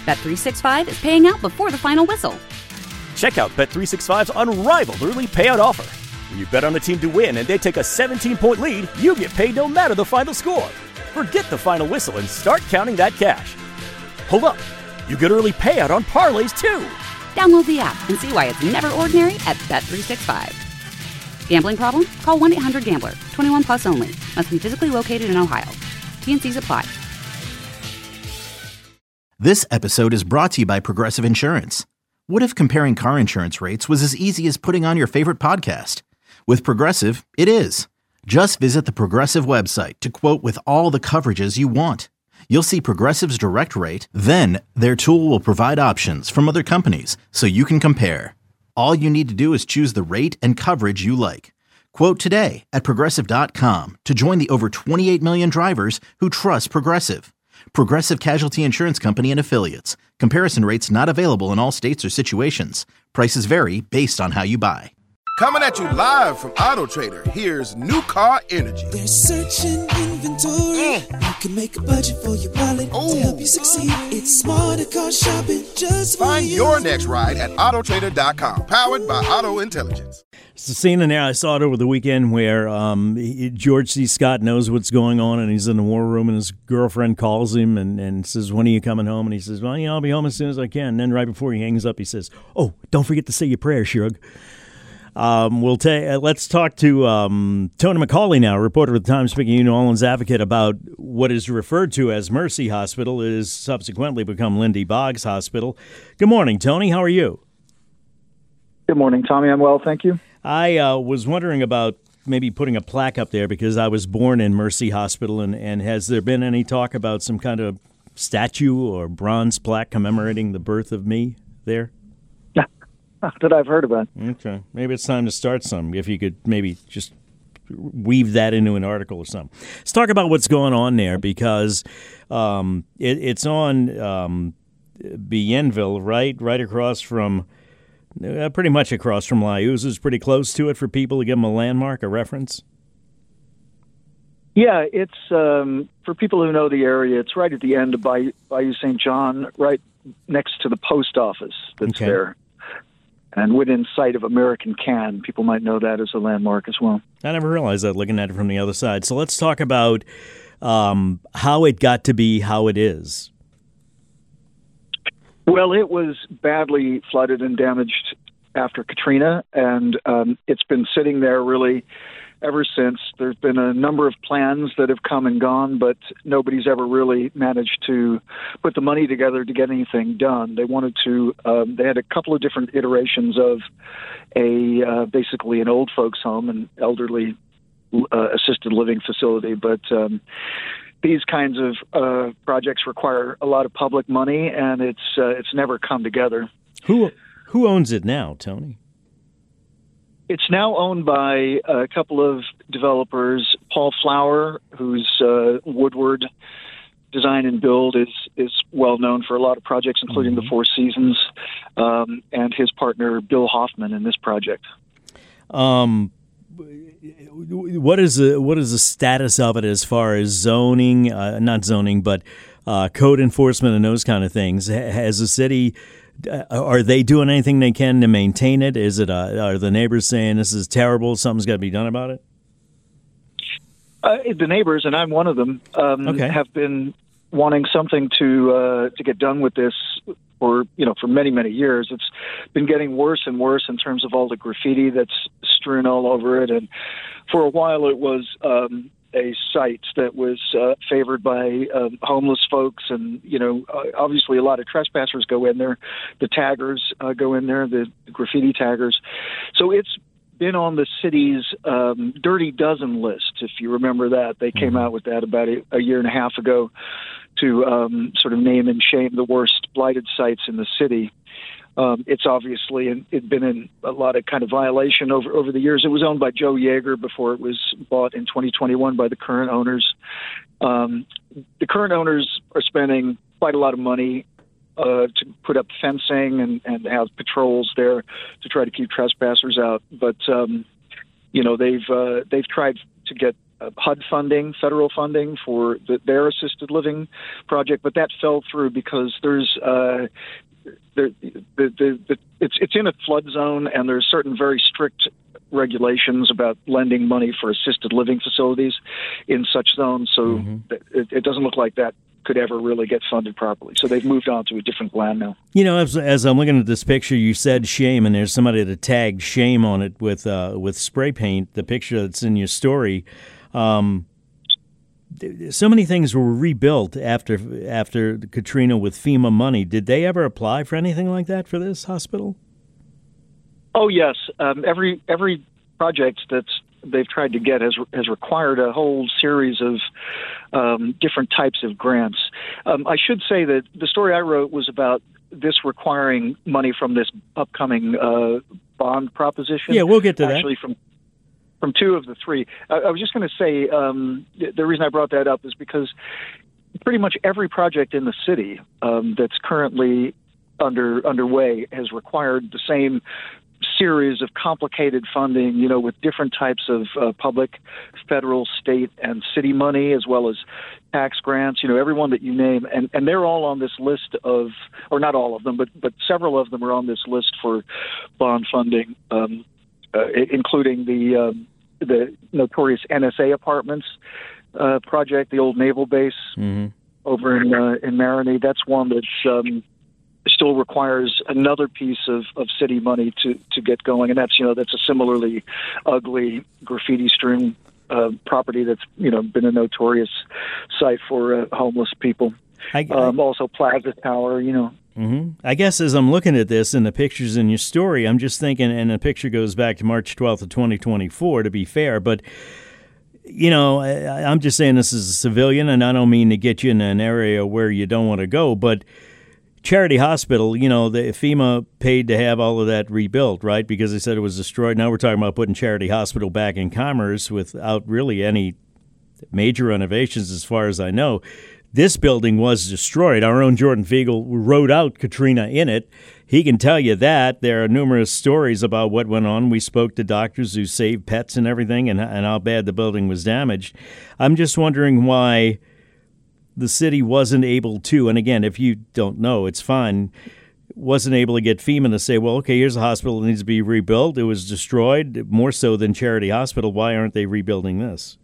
Bet365 is paying out before the final whistle. Check out Bet365's unrivaled early payout offer. When you bet on a team to win and they take a 17-point lead, you get paid no matter the final score. Forget the final whistle and start counting that cash. Hold up. You get early payout on parlays, too. Download the app and see why it's never ordinary at Bet365. Gambling problem? Call 1-800-GAMBLER. 21 plus only. Must be physically located in Ohio. T&Cs apply. This episode is brought to you by Progressive Insurance. What if comparing car insurance rates was as easy as putting on your favorite podcast? With Progressive, it is. Just visit the Progressive website to quote with all the coverages you want. You'll see Progressive's direct rate, then their tool will provide options from other companies so you can compare. All you need to do is choose the rate and coverage you like. Quote today at Progressive.com to join the over 28 million drivers who trust Progressive. Progressive Casualty Insurance Company and Affiliates. Comparison rates not available in all states or situations. Prices vary based on how you buy. Coming at you live from Auto Trader, here's New Car Energy. They're searching inventory. You can make a budget for your wallet to help you succeed. It's smarter car shopping just for Find you. your next ride at autotrader.com. Powered by Auto Intelligence. It's a scene in there. I saw it over the weekend where George C. Scott knows what's going on, and he's in the war room, and his girlfriend calls him and says, "When are you coming home?" And he says, "Well, I'll be home as soon as I can." And then right before he hangs up, he says, "Oh, don't forget to say your prayer, Shug." Let's talk to Tony McCauley now, reporter with the Times-Picayune New Orleans Advocate, about what is referred to as Mercy Hospital. It has subsequently become Lindy Boggs Hospital. Good morning, Tony. How are you? Good morning, Tommy. I'm well, thank you. I was wondering about maybe putting a plaque up there because I was born in Mercy Hospital, and has there been any talk about some kind of statue or bronze plaque commemorating the birth of me there? That I've heard about. Okay. Maybe it's time to start some, if you could maybe just weave that into an article or something. Let's talk about what's going on there, because it's on Bienville, right across from, pretty much across from La Uzu's, pretty close to it for people to give them a landmark, a reference. Yeah, it's for people who know the area. It's right at the end of Bayou St. John, right next to the post office that's there, and within sight of American Can. People might know that as a landmark as well. I never realized that looking at it from the other side. So let's talk about how it got to be how it is. Well, it was badly flooded and damaged after Katrina, and it's been sitting there really ever since. There's been a number of plans that have come and gone, but nobody's ever really managed to put the money together to get anything done. They wanted to, they had a couple of different iterations of basically an old folks home, an elderly assisted living facility, but these kinds of projects require a lot of public money, and it's never come together. Who owns it now, Tony? It's now owned by a couple of developers. Paul Flower, who's Woodward Design and Build, is well known for a lot of projects, including the Four Seasons, and his partner Bill Hoffman in this project. What is the status of it as far as zoning, not zoning, but code enforcement and those kind of things? Has the city, are they doing anything they can to maintain it? Is it are the neighbors saying this is terrible, something's got to be done about it? The neighbors, and I'm one of them, have been wanting something to get done with this for many, many years. It's been getting worse and worse in terms of all the graffiti that's strewn all over it. And for a while it was a site that was favored by homeless folks. And, obviously a lot of trespassers go in there. The taggers go in there, the graffiti taggers. So it's been on the city's Dirty Dozen list, if you remember that. They came out with that about a year and a half ago to sort of name and shame the worst blighted sites in the city. It's obviously it's been in a lot of kind of violation over the years. It was owned by Joe Yeager before it was bought in 2021 by the current owners. The current owners are spending quite a lot of money to put up fencing and have patrols there to try to keep trespassers out. But they've tried to get HUD funding, federal funding for their assisted living project, but that fell through because there's it's in a flood zone, and there's certain very strict regulations about lending money for assisted living facilities in such zones. So it doesn't look like that could ever really get funded properly. So they've moved on to a different plan now. You know, as I'm looking at this picture, you said shame, and there's somebody that tagged shame on it with spray paint, the picture that's in your story. So many things were rebuilt after Katrina with FEMA money. Did they ever apply for anything like that for this hospital? Oh, yes. Every project they've tried to get has required a whole series of different types of grants. I should say that the story I wrote was about this requiring money from this upcoming bond proposition. Yeah, we'll get to actually from two of the three. I was just going to say the reason I brought that up is because pretty much every project in the city that's currently underway has required the same series of complicated funding, you know, with different types of public, federal, state, and city money, as well as tax grants, you know, everyone that you name. And they're all on this list of, or not all of them, but several of them are on this list for bond funding, including the notorious NSA Apartments project, the old naval base over in Marigny. That's one that's still requires another piece of city money to get going, and that's a similarly ugly, graffiti-strewn property that's been a notorious site for homeless people. Also, Plaza Tower, I guess as I'm looking at this and the pictures in your story, I'm just thinking, and the picture goes back to March 12th of 2024, to be fair, but I'm just saying this as a civilian, and I don't mean to get you in an area where you don't want to go, but Charity Hospital, the FEMA paid to have all of that rebuilt, right? Because they said it was destroyed. Now we're talking about putting Charity Hospital back in commerce without really any major renovations, as far as I know. This building was destroyed. Our own Jordan Fiegel wrote out Katrina in it. He can tell you that. There are numerous stories about what went on. We spoke to doctors who saved pets and everything, and how bad the building was damaged. I'm just wondering why the city wasn't able to, and again, if you don't know, it's fine, wasn't able to get FEMA to say, well, okay, here's a hospital that needs to be rebuilt. It was destroyed, more so than Charity Hospital. Why aren't they rebuilding this?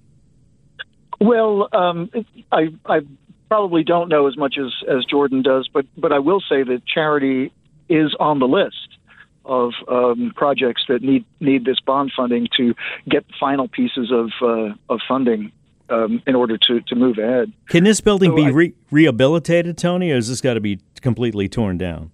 Well, I probably don't know as much as Jordan does, but I will say that Charity is on the list of projects that need this bond funding to get the final pieces of funding in order to move ahead. Can this building be rehabilitated, Tony, or has this got to be completely torn down?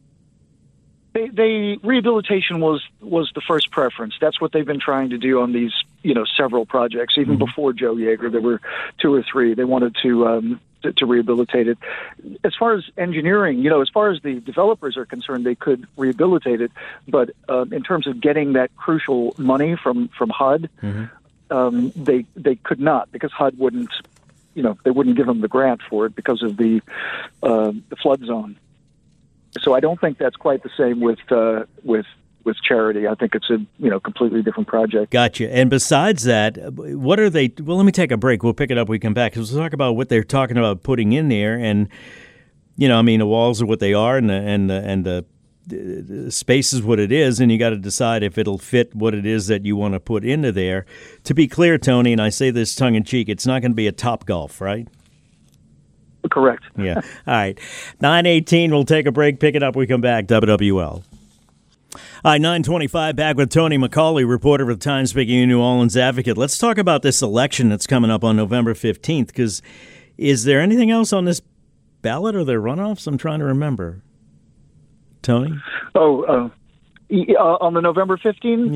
They rehabilitation was the first preference. That's what they've been trying to do on these, several projects. Even before Joe Yeager, there were two or three. They wanted to rehabilitate it. As far as engineering, as far as the developers are concerned, they could rehabilitate it. But in terms of getting that crucial money from HUD, they could not, because HUD wouldn't, they wouldn't give them the grant for it because of the flood zone. So I don't think that's quite the same with Charity. I think it's a completely different project. Gotcha. And besides that, what are they? Well, let me take a break. We'll pick it up when we come back, because we'll talk about what they're talking about putting in there. And the walls are what they are, and the space is what it is, and you got to decide if it'll fit what it is that you want to put into there. To be clear, Tony, and I say this tongue in cheek, it's not going to be a Topgolf, right? Correct. Yeah. All right. 9:18. We'll take a break. Pick it up when we come back. WWL. All right, 9:25, back with Tony McCauley, reporter for the Times-Picayune New Orleans Advocate. Let's talk about this election that's coming up on November 15th, because is there anything else on this ballot, or there runoffs? I'm trying to remember. Tony? On the November 15th?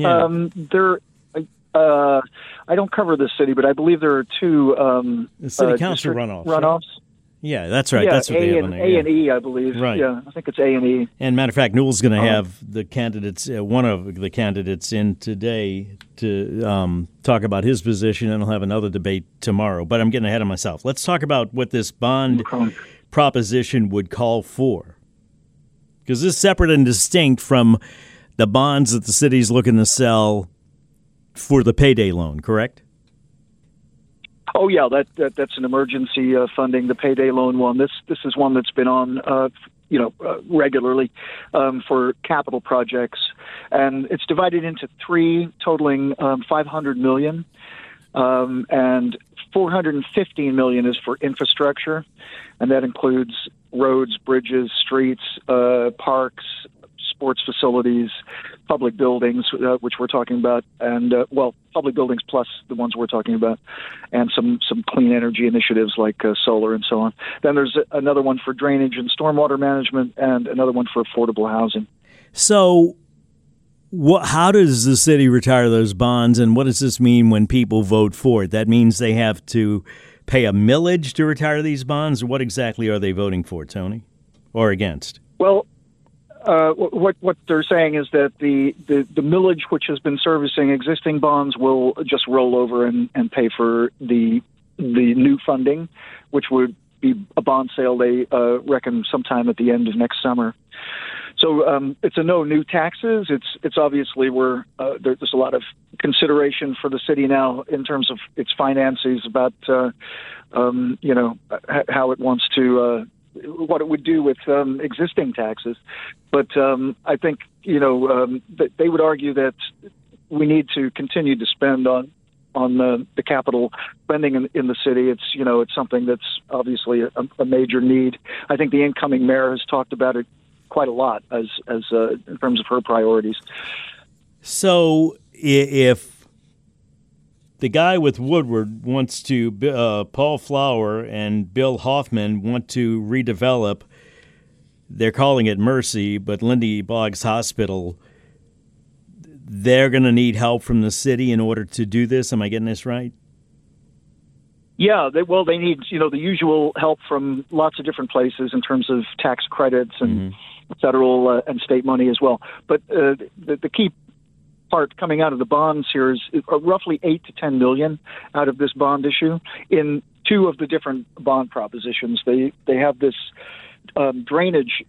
Yeah. I don't cover this city, but I believe there are two the city council runoffs. Runoffs. Right? Yeah, that's right. Yeah, that's what they have on there. A and E, I believe. Right. Yeah, I think it's A and E. And matter of fact, Newell's going to have the candidates, one of the candidates, in today to talk about his position, and he'll have another debate tomorrow. But I'm getting ahead of myself. Let's talk about what this bond proposition would call for, because this is separate and distinct from the bonds that the city's looking to sell for the payday loan, correct? Oh yeah, that's an emergency funding, the payday loan one. This is one that's been on regularly for capital projects, and it's divided into three, totaling $500 million, and $415 million is for infrastructure, and that includes roads, bridges, streets, parks, sports facilities, public buildings, which we're talking about, and public buildings plus the ones we're talking about, and some clean energy initiatives like solar and so on. Then there's another one for drainage and stormwater management, and another one for affordable housing. So, how does the city retire those bonds, and what does this mean when people vote for it? That means they have to pay a millage to retire these bonds, or what exactly are they voting for, Tony, or against? Well, what they're saying is that the millage which has been servicing existing bonds will just roll over and pay for the new funding, which would be a bond sale, they reckon, sometime at the end of next summer. So it's a no new taxes. It's obviously there's a lot of consideration for the city now in terms of its finances about how it wants to. What it would do with existing taxes. But I think, that they would argue that we need to continue to spend on the capital spending in the city. It's something that's obviously a major need. I think the incoming mayor has talked about it quite a lot as in terms of her priorities. So if the guy with Woodward wants to, Paul Flower and Bill Hoffman want to redevelop, they're calling it Mercy, but Lindy Boggs Hospital, they're going to need help from the city in order to do this. Am I getting this right? Yeah, they need, the usual help from lots of different places in terms of tax credits and federal and state money as well. But the key part coming out of the bonds here is roughly $8 to $10 million out of this bond issue in two of the different bond propositions. They have this drainage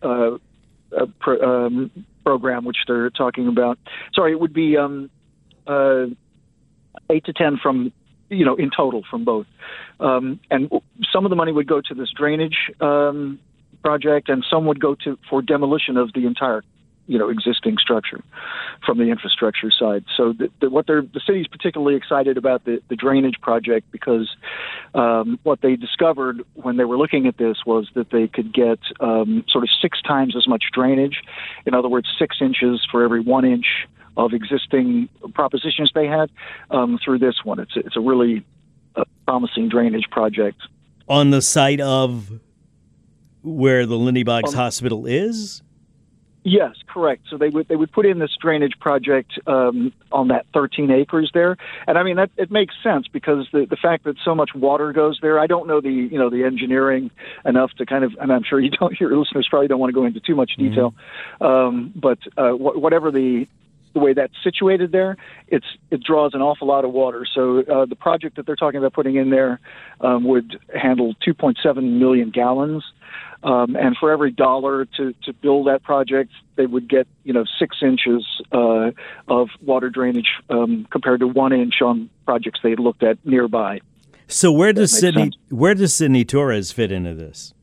program, which they're talking about. Sorry, it would be 8 to 10 from in total from both, and some of the money would go to this drainage project, and some would go for demolition of the entire existing structure from the infrastructure side. So the city's particularly excited about the drainage project because what they discovered when they were looking at this was that they could get sort of 6 times as much drainage. In other words, 6 inches for every 1 inch of existing propositions they had through this one. It's a really promising drainage project. On the site of where the Lindy Boggs Hospital is? Yes, correct. So they would put in this drainage project on that 13 acres there, and I mean it makes sense because the fact that so much water goes there. I don't know the engineering enough to kind of, and I'm sure your listeners probably don't want to go into too much detail, but whatever the way that's situated there, it draws an awful lot of water. So the project that they're talking about putting in there would handle 2.7 million gallons. And for every dollar to build that project, they would get 6 inches of water drainage compared to 1 inch on projects they had looked at nearby. So where does Sidney Torres fit into this?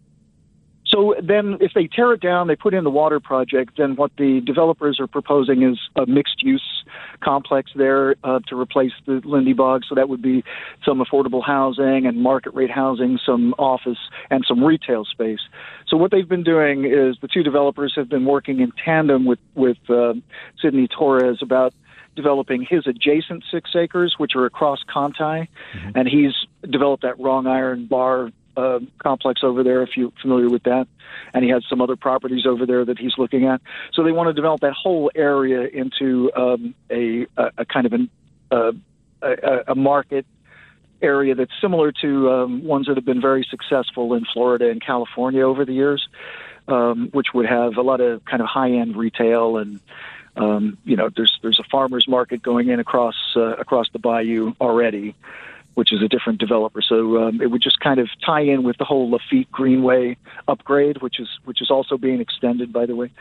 So then if they tear it down, they put in the water project, then what the developers are proposing is a mixed-use complex there to replace the Lindy Boggs. So that would be some affordable housing and market-rate housing, some office, and some retail space. So what they've been doing is the two developers have been working in tandem with Sidney Torres about developing his adjacent 6 acres, which are across Conti, and he's developed that wrought iron bar complex over there, if you're familiar with that, and he has some other properties over there that he's looking at. So they want to develop that whole area into a kind of a market area that's similar to ones that have been very successful in Florida and California over the years, which would have a lot of kind of high-end retail and there's a farmer's market going in across the bayou already, which is a different developer. So it would just kind of tie in with the whole Lafitte Greenway upgrade, which is also being extended, by the way.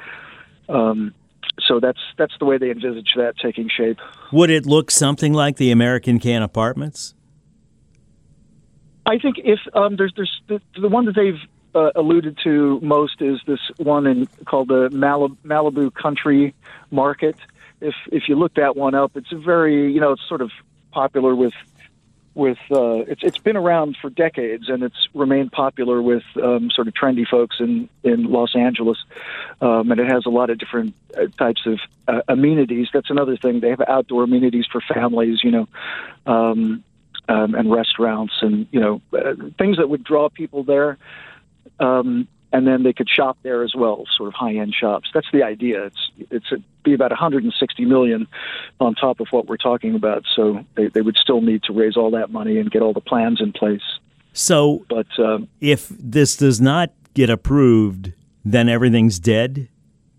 So that's the way they envisage that taking shape. Would it look something like the American Can Apartments? I think if there's the one that they've alluded to most is this one called the Malibu Country Market. If you look that one up, it's a very, it's sort of popular with it's been around for decades, and it's remained popular with sort of trendy folks in Los Angeles, and it has a lot of different types of amenities. That's another thing. They have outdoor amenities for families, and restaurants, and things that would draw people there. And then they could shop there as well, sort of high-end shops. That's the idea. It's be about $160 million on top of what we're talking about. So they would still need to raise all that money and get all the plans in place. So, but if this does not get approved, then everything's dead.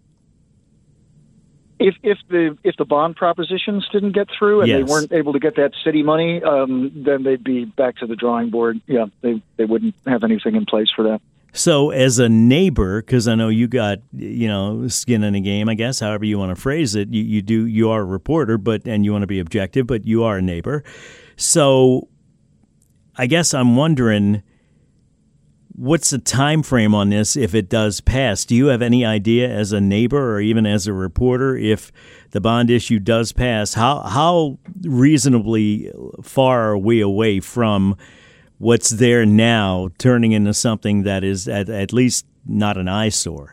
If the bond propositions didn't get through and they weren't able to get that city money, then they'd be back to the drawing board. Yeah, they wouldn't have anything in place for that. So as a neighbor, because I know you got, skin in the game, I guess, however you want to phrase it, you are a reporter, and you want to be objective, but you are a neighbor. So I guess I'm wondering, what's the time frame on this if it does pass? Do you have any idea as a neighbor or even as a reporter, if the bond issue does pass, how reasonably far are we away from what's there now turning into something that is at least not an eyesore?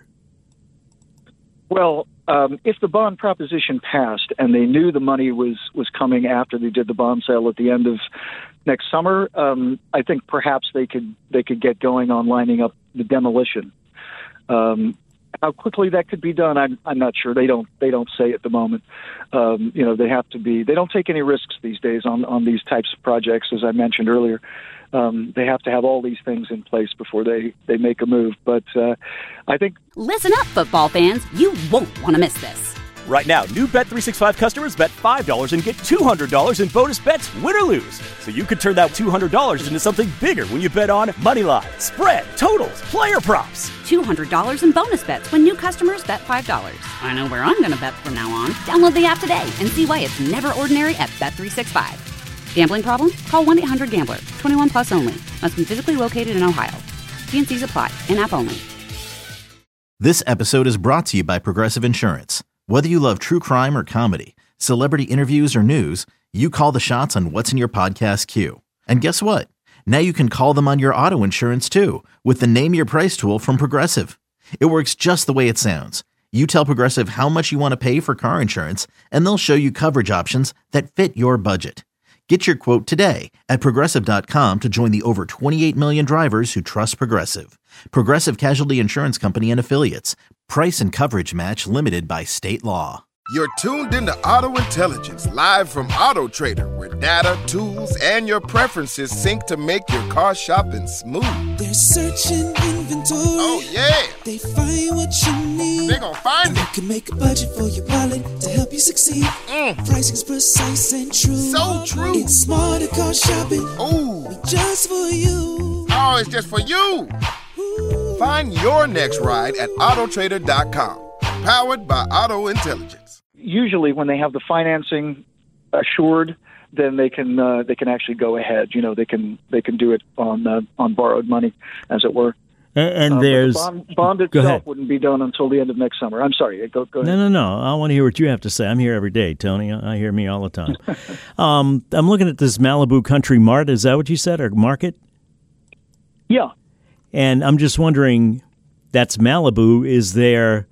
Well, if the bond proposition passed and they knew the money was coming after they did the bond sale at the end of next summer, I think perhaps they could get going on lining up the demolition. How quickly that could be done, I'm not sure. They don't say at the moment. They have to be. They don't take any risks these days on these types of projects, as I mentioned earlier. They have to have all these things in place before they make a move. But I think... Listen up, football fans. You won't want to miss this. Right now, new Bet365 customers bet $5 and get $200 in bonus bets, win or lose. So you could turn that $200 into something bigger when you bet on money line, spread, totals, player props. $200 in bonus bets when new customers bet $5. I know where I'm going to bet from now on. Download the app today and see why it's never ordinary at Bet365. Gambling problem? Call 1-800-GAMBLER. 21 plus only. Must be physically located in Ohio. T&Cs apply. In-app only. This episode is brought to you by Progressive Insurance. Whether you love true crime or comedy, celebrity interviews or news, you call the shots on what's in your podcast queue. And guess what? Now you can call them on your auto insurance too with the Name Your Price tool from Progressive. It works just the way it sounds. You tell Progressive how much you want to pay for car insurance, and they'll show you coverage options that fit your budget. Get your quote today at Progressive.com to join the over 28 million drivers who trust Progressive. Progressive Casualty Insurance Company and Affiliates. Price and coverage match limited by state law. You're tuned into Auto Intelligence, live from Auto Trader, where data, tools, and your preferences sync to make your car shopping smooth. They're searching inventory. Oh, yeah. They find what you need. They're gonna find it. You can make a budget for your wallet to help you succeed. Pricing's precise and true. So true. It's smarter car shopping. Ooh. Just for you. Oh, it's just for you. Ooh. Find your next ride at Autotrader.com. Powered by Auto Intelligence. Usually when they have the financing assured, then they can actually go ahead. They can do it on borrowed money, as it were. And there's the bond itself wouldn't be done until the end of next summer. I'm sorry. Go ahead. No. I want to hear what you have to say. I'm here every day, Tony. I hear me all the time. I'm looking at this Malibu Country Mart. Is that what you said, or market? Yeah. And I'm just wondering, that's Malibu. Is there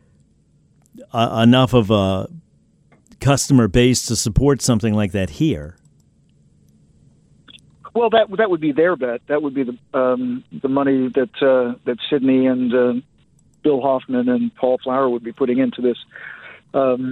enough of a customer base to support something like that here? Well, that would be their bet. That would be the money that Sydney and Bill Hoffman and Paul Flower would be putting into this. I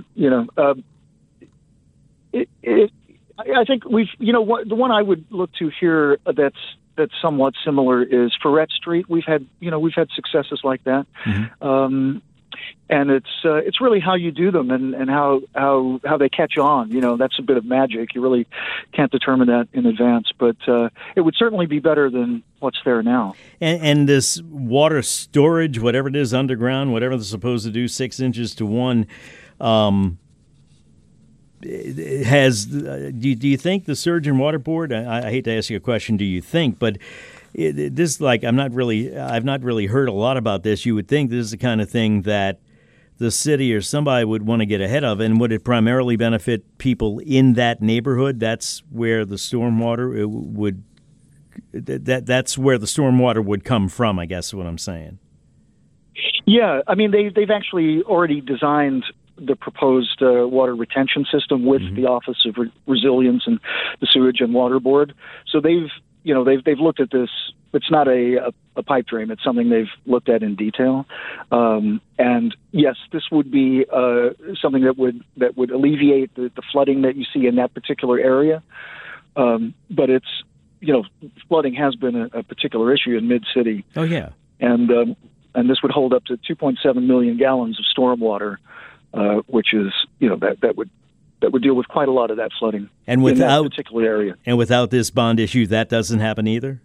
think the one I would look to here that's somewhat similar is Ferret Street. We've had successes like that. Mm-hmm. And it's really how you do them and how they catch on. That's a bit of magic. You really can't determine that in advance, but it would certainly be better than what's there now. And this water storage, whatever it is, underground, whatever they're supposed to do, 6 inches to 1. do you think the Surgeon Water Board? I hate to ask you a question. Do you think? But this, like, I've not really heard a lot about this. You would think this is the kind of thing that the city or somebody would want to get ahead of, and would it primarily benefit people in that neighborhood? That's where the stormwater would. That's where the stormwater would come from, I guess is what I'm saying. Yeah, I mean, they've actually already designed the proposed water retention system with the Office of Resilience and the Sewage and Water Board. So they've looked at this. It's not a pipe dream. It's something they've looked at in detail. And yes, this would be something that would alleviate the flooding that you see in that particular area. But it's, flooding has been a particular issue in Mid-City. Oh, yeah. And this would hold up to 2.7 million gallons of stormwater, which is, that would deal with quite a lot of that flooding in that particular area. And without this bond issue, that doesn't happen either?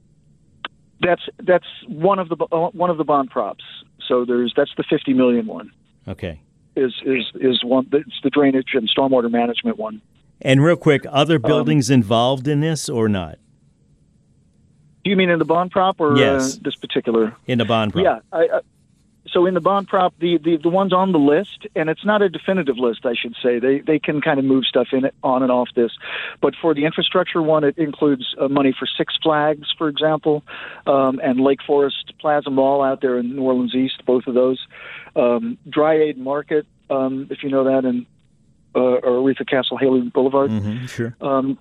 That's one of the bond props. So that's the $50 million one. Okay. Is one. It's the drainage and stormwater management one. And real quick, other buildings involved in this or not? Do you mean in the bond prop or yes. This particular? In the bond prop. Yeah. So in the bond prop, the ones on the list, and it's not a definitive list, I should say. They can kind of move stuff on and off this. But for the infrastructure one, it includes money for Six Flags, for example, and Lake Forest Plaza Mall out there in New Orleans East, both of those. Dryade Market, if you know that, and Aretha Castle Haley Boulevard. Mm-hmm, sure.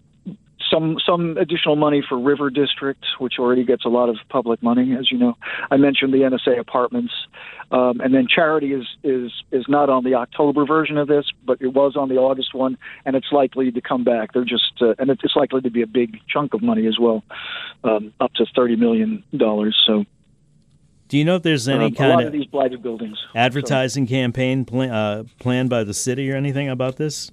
Some additional money for River District, which already gets a lot of public money, as you know. I mentioned the NSA apartments, and then Charity is not on the October version of this, but it was on the August one, and it's likely to come back. They're just, and it's likely to be a big chunk of money as well, up to $30 million. So, do you know if there's any kind of these blighted buildings advertising campaign planned by the city or anything about this?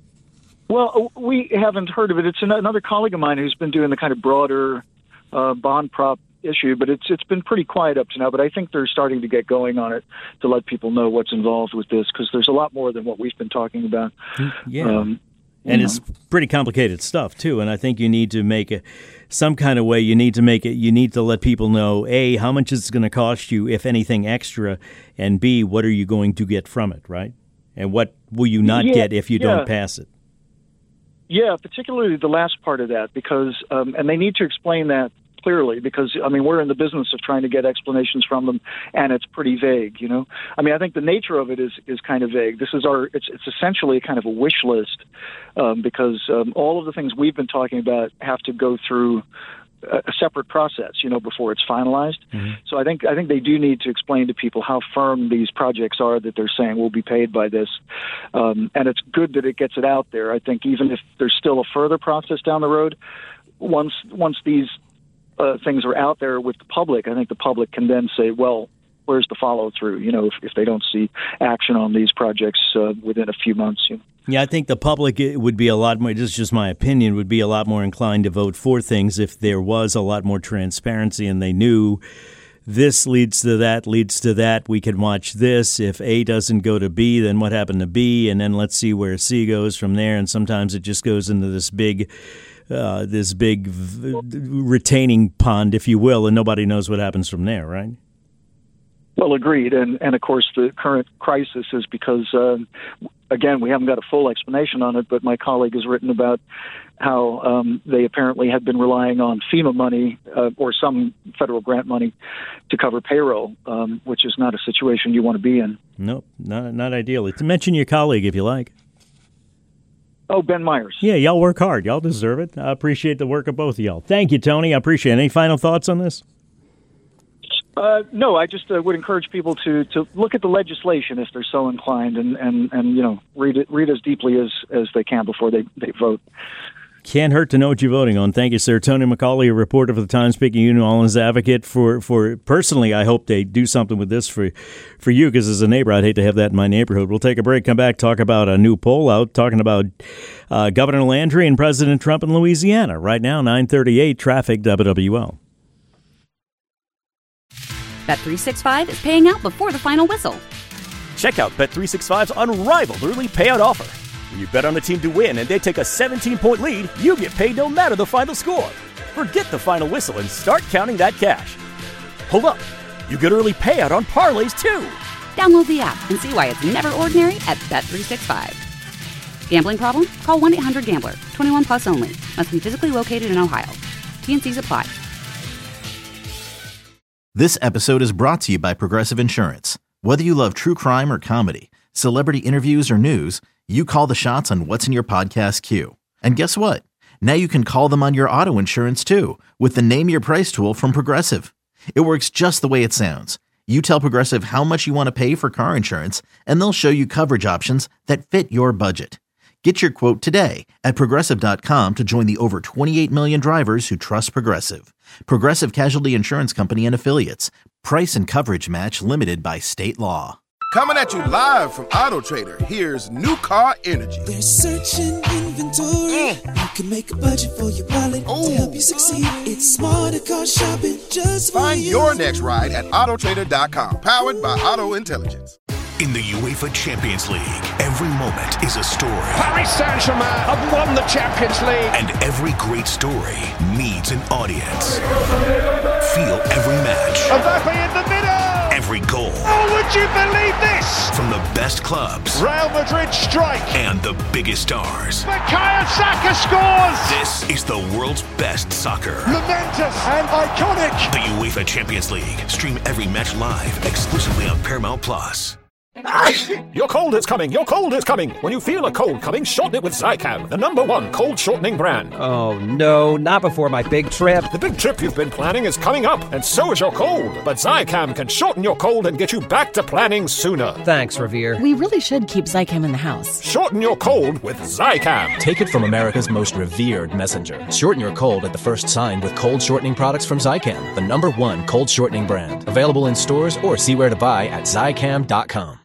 Well, we haven't heard of it. It's another colleague of mine who's been doing the kind of broader bond prop issue, but it's been pretty quiet up to now. But I think they're starting to get going on it to let people know what's involved with this, because there's a lot more than what we've been talking about. Yeah. And it's pretty complicated stuff, too. And I think you need to make some kind of way. You need to let people know, A, how much it's going to cost you, if anything extra, and B, what are you going to get from it, right? And what will you not get if you don't pass it? Yeah, particularly the last part of that, because and they need to explain that clearly, because, I mean, we're in the business of trying to get explanations from them, and it's pretty vague, I mean, I think the nature of it is kind of vague. This is it's essentially kind of a wish list, because all of the things we've been talking about have to go through a separate process, before it's finalized. Mm-hmm. So I think they do need to explain to people how firm these projects are that they're saying will be paid by this. And it's good that it gets it out there. I think even if there's still a further process down the road, once these things are out there with the public, I think the public can then say, well, where's the follow through? If they don't see action on these projects within a few months. Yeah, I think the public would be a lot more, this is just my opinion, would be a lot more inclined to vote for things if there was a lot more transparency and they knew this leads to that, we can watch this. If A doesn't go to B, then what happened to B? And then let's see where C goes from there. And sometimes it just goes into this big retaining pond, if you will, and nobody knows what happens from there, right? Well, agreed. And of course, the current crisis is because, again, we haven't got a full explanation on it, but my colleague has written about how they apparently had been relying on FEMA money or some federal grant money to cover payroll, which is not a situation you want to be in. Nope, not ideally. To mention your colleague, if you like. Oh, Ben Myers. Yeah, y'all work hard. Y'all deserve it. I appreciate the work of both of y'all. Thank you, Tony. I appreciate it. Any final thoughts on this? No, I just would encourage people to look at the legislation if they're so inclined, and read as deeply as they can before they vote. Can't hurt to know what you're voting on. Thank you, sir. Tony McCauley, a reporter for the Times-Picayune, New Orleans advocate. For personally, I hope they do something with this for you, because as a neighbor, I'd hate to have that in my neighborhood. We'll take a break, come back, talk about a new poll out, talking about Governor Landry and President Trump in Louisiana. Right now, 9:38, traffic, WWL. Bet365 is paying out before the final whistle. Check out Bet365's unrivaled early payout offer. When you bet on a team to win and they take a 17-point lead, you get paid no matter the final score. Forget the final whistle and start counting that cash. Hold up. You get early payout on parlays, too. Download the app and see why it's never ordinary at Bet365. Gambling problem? Call 1-800-GAMBLER. 21 plus only. Must be physically located in Ohio. T&Cs apply. This episode is brought to you by Progressive Insurance. Whether you love true crime or comedy, celebrity interviews or news, you call the shots on what's in your podcast queue. And guess what? Now you can call them on your auto insurance too with the Name Your Price tool from Progressive. It works just the way it sounds. You tell Progressive how much you want to pay for car insurance, and they'll show you coverage options that fit your budget. Get your quote today at Progressive.com to join the over 28 million drivers who trust Progressive. Progressive Casualty Insurance Company and Affiliates. Price and coverage match limited by state law. Coming at you live from Auto Trader, here's New Car Energy. There's searching inventory. You can make a budget for your wallet to help you succeed. It's smarter car shopping just for Find you. your next ride at Autotrader.com, powered by Auto Intelligence. In the UEFA Champions League, every moment is a story. Paris Saint-Germain have won the Champions League. And every great story needs an audience. Feel every match. Mbappe in the middle. Every goal. Oh, would you believe this? From the best clubs. Real Madrid strike. And the biggest stars. Bukayo Saka scores. This is the world's best soccer. Momentous and iconic. The UEFA Champions League. Stream every match live exclusively on Paramount Plus. Your cold is coming. Your cold is coming. When you feel a cold coming, shorten it with Zicam, the #1 cold shortening brand. Oh, no, not before my big trip. The big trip you've been planning is coming up, and so is your cold. But Zicam can shorten your cold and get you back to planning sooner. Thanks, Revere. We really should keep Zicam in the house. Shorten your cold with Zicam. Take it from America's most revered messenger. Shorten your cold at the first sign with cold shortening products from Zicam, the #1 cold shortening brand. Available in stores or see where to buy at Zicam.com.